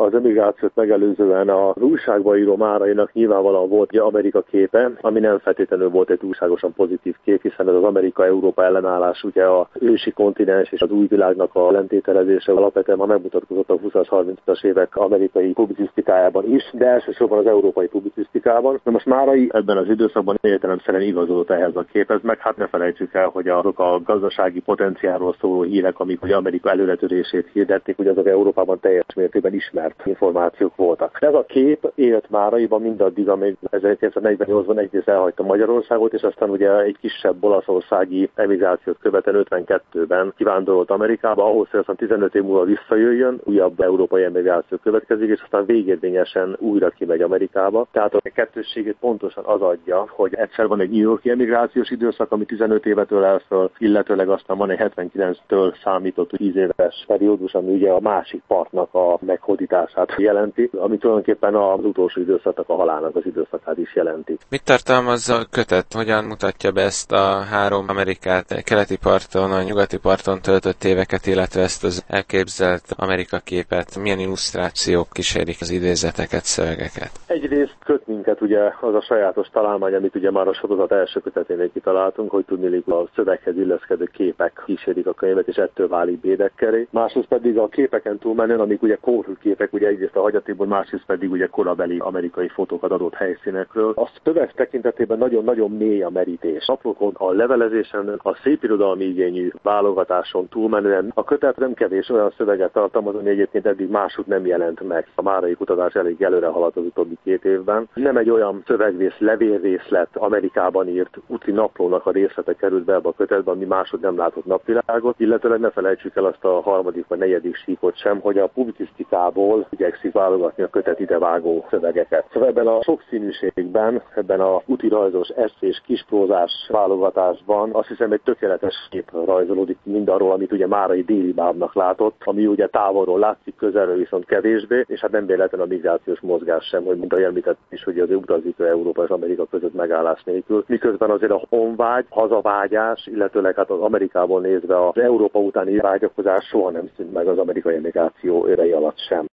Az emigrációt megelőzően az újságba író Márainak nyilvánvalóan volt Amerika képe, ami nem feltétlenül volt egy túlságosan pozitív kép, hiszen ez az Amerika-Európa ellenállás, ugye a ősi kontinens és az új világnak a ellentételezése alapvetően ma megmutatkozott a 20-as, 30-as évek amerikai publicisztikájában is, de elsősorban az európai publicisztikában. Na most Márai ebben az időszakban értelemszerűen igazodott ehhez a képhez, meg hát ne felejtsük el, hogy azok a gazdasági potenciálról szóló hírek, amik ugye Amerika előretörését hirdették, hogy azok Európában teljes mértékben ismert információk voltak. Ez a kép élt Máraiban mindaddig, amíg 1948-ban egyrészt elhagyta Magyarországot, és aztán ugye egy kisebb olaszországi emigrációt követően 52-ben kivándorolt Amerikába, ahhoz, hogy aztán 15 év múlva visszajöjjön, újabb európai emigráció következik, és aztán végérvényesen újra kimegy Amerikába. Tehát a kettősségét pontosan az adja, hogy egyszer van egy New York-i emigrációs időszak, ami 15 évet ölel föl, illetőleg aztán van egy 79-től számított 10 éves periódus, ami ugye a másik partnak a meghódítását jelenti, ami tulajdonképpen az utolsó időszaknak a halálnak az időszakát is jelenti. Mit tartalmazza a kötet? Hogyan mutatja be ezt a három Amerikát, keleti parton, a nyugati parton töltött éveket, illetve ezt az elképzelt Amerika képet? Milyen illusztrációk kísérik az idézeteket, szövegeket? Egyrészt köt minket ugye az a sajátos találmány, amit ugye már a sorozat első köteténél kitaláltunk, hogy tudniillik a szöveghez illeszkedő képek kísérik a könyvet, és ettől válik bédekkeré. Másrészt pedig a képeken túlmenően, amik ugye kórhű képek, ugye egyrészt a hagyatékból, másrészt pedig ugye korabeli amerikai fotókat adott helyszínekről. A szöveg tekintetében nagyon-nagyon mély a merítés. Naplókon, a levelezésen, a szépirodalmi igényű válogatáson túlmenően a kötet nem kevés olyan szöveget tartalmaz, ami egyébként eddig máshogy nem jelent meg. A márai kutatás elég előre haladt az utóbbi 2 évben. Nem egy olyan szövegrész, levélrészlet, Amerikában írt úti naplónak a részlete került be ebbe a kötetbe, ami máshogy nem látott napvilágot, illetőleg ne felejtsük el azt a harmadik vagy negyedik síkot sem, hogy a publicisztikából igyekszik válogatni a kötet idevágó szövegeket. Szóval ebben a sokszínűségben, ebben a útirajzos, esszés, kisprózás válogatásban azt hiszem egy tökéletes kép rajzolódik mindarról, amit ugye Márai déli bábnak látott, ami ugye távolról látszik, közelről viszont kevésbé, és hát nem véletlen a migrációs mozgás sem, hogy mint ahogy említett is, hogy az utazik Európa és Amerika között megállás nélkül. Miközben azért a honvágy, hazavágyás, illetőleg hát az Amerikából nézve az Európa utáni vágyakozás soha nem szűnt meg az amerikai emigráció évei alatt sem.